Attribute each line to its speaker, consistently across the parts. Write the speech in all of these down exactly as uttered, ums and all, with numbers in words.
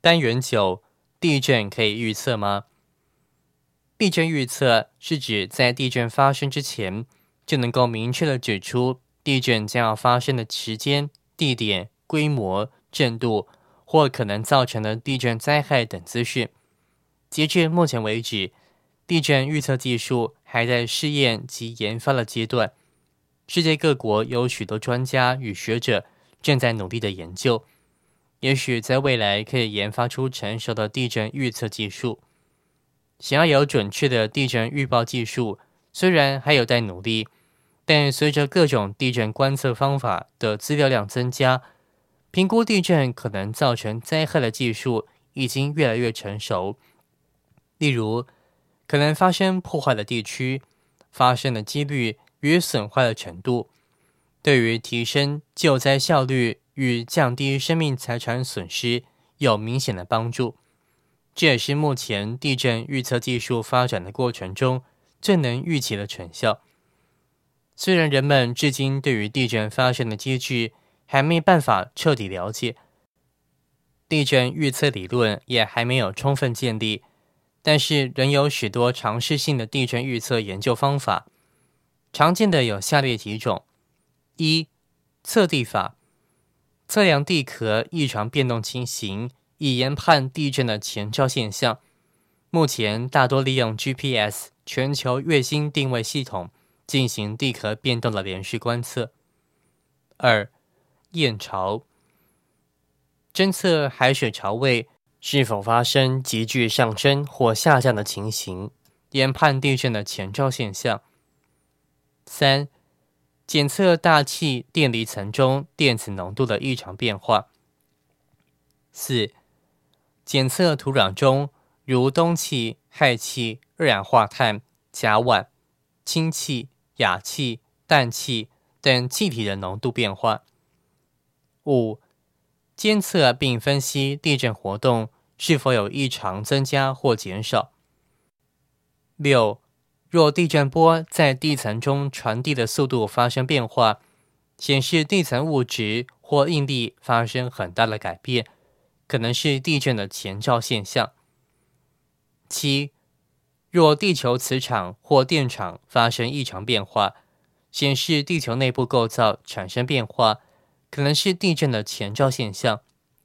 Speaker 1: 单元九，地震可以预测吗？地震预测是指在地震发生之前，就能够明确地指出地震将要发生的时间、地点、规模、震度或可能造成的地震灾害等资讯。截至目前为止，地震预测技术还在试验及研发的阶段。世界各国有许多专家与学者正在努力的研究，也许在未来可以研发出成熟的地震预测技术。想要有准确的地震预报技术，虽然还有待努力，但随着各种地震观测方法的资料量增加，评估地震可能造成灾害的技术已经越来越成熟。例如，可能发生破坏的地区、发生的几率与损坏的程度，对于提升救灾效率与降低生命财产损失有明显的帮助。这也是目前地震预测技术发展的过程中最能预期的成效。虽然人们至今对于地震发生的机制还没办法彻底了解，地震预测理论也还没有充分建立，但是仍有许多尝试性的地震预测研究方法。常见的有下列几种：一、测地法，测量地壳异常变动情形，以研判地震的前兆现象。目前大多利用 G P S 全球卫星定位系统进行地壳变动的连续观测。二、验潮，侦测海水潮位是否发生急剧上升或下降的情形，研判地震的前兆现象。三、检测大气电离层中电子浓度的异常变化。四、检测土壤中如氡气、氦气、二氧化碳、甲烷、氢气、氩气、氮气等气体的浓度变化。五、监测并分析地震活动是否有异常增加或减少。六、若地震波在地层中传递的速度发生变化，显示地层物质或应力发生很大的改变，可能是地震的前兆现象。七、若地球磁场或电场发生异常变化，显示地球内部构造产生变化，可能是地震的前兆现象。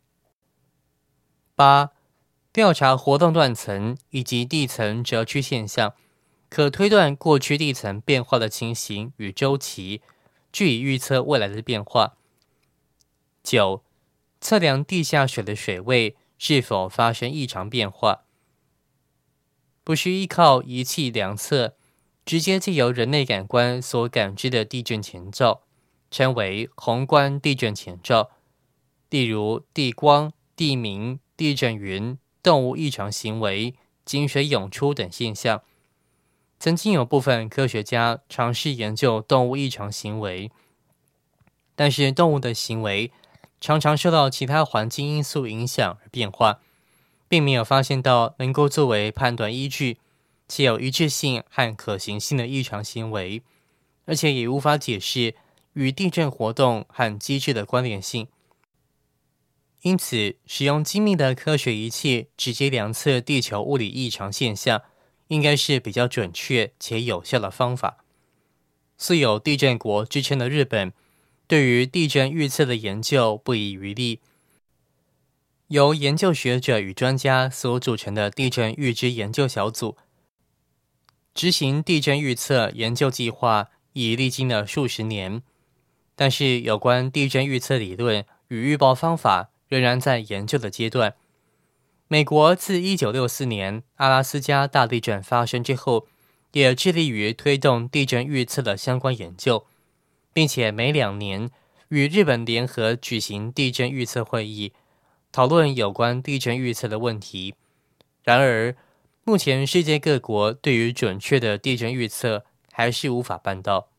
Speaker 1: 八、调查活动断层以及地层折曲现象，可推断过去地层变化的情形与周期，据以预测未来的变化。九、测量地下水的水位是否发生异常变化。不需依靠仪器量测，直接藉由人类感官所感知的地震前兆，称为宏观地震前兆，例如地光、地鸣、地震云、动物异常行为、井水涌出等现象。曾经有部分科学家尝试研究动物异常行为，但是动物的行为常常受到其他环境因素影响而变化，并没有发现到能够作为判断依据且有一致性和可行性的异常行为，而且也无法解释与地震活动和机制的关联性。因此，使用精密的科学仪器直接量测地球物理异常现象，应该是比较准确且有效的方法。素有地震国之称的日本，对于地震预测的研究不遗余力。由研究学者与专家所组成的地震预知研究小组，执行地震预测研究计划已历经了数十年，但是有关地震预测理论与预报方法仍然在研究的阶段。美国自一九六四年阿拉斯加大地震发生之后，也致力于推动地震预测的相关研究，并且每两年与日本联合举行地震预测会议，讨论有关地震预测的问题。然而，目前世界各国对于准确的地震预测还是无法办到。